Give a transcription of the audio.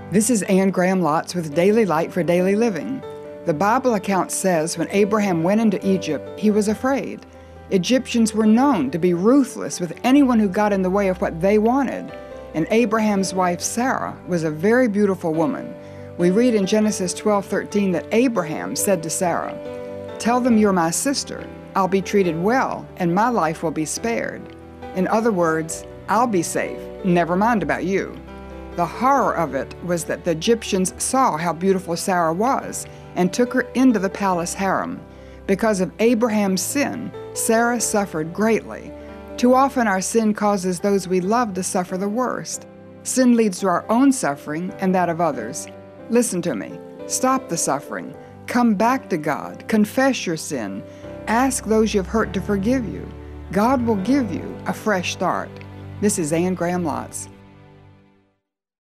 This is Anne Graham Lotz with Daily Light for Daily Living. The Bible account says when Abraham went into Egypt, he was afraid. Egyptians were known to be ruthless with anyone who got in the way of what they wanted. And Abraham's wife Sarah was a very beautiful woman. We read in Genesis 12:13 that Abraham said to Sarah, "Tell them you're my sister. I'll be treated well, and my life will be spared." In other words, I'll be safe, never mind about you. The horror of it was that the Egyptians saw how beautiful Sarah was and took her into the palace harem. Because of Abraham's sin, Sarah suffered greatly. Too often our sin causes those we love to suffer the worst. Sin leads to our own suffering and that of others. Listen to me. Stop the suffering. Come back to God. Confess your sin. Ask those you've hurt to forgive you. God will give you a fresh start. This is Anne Graham Lotz.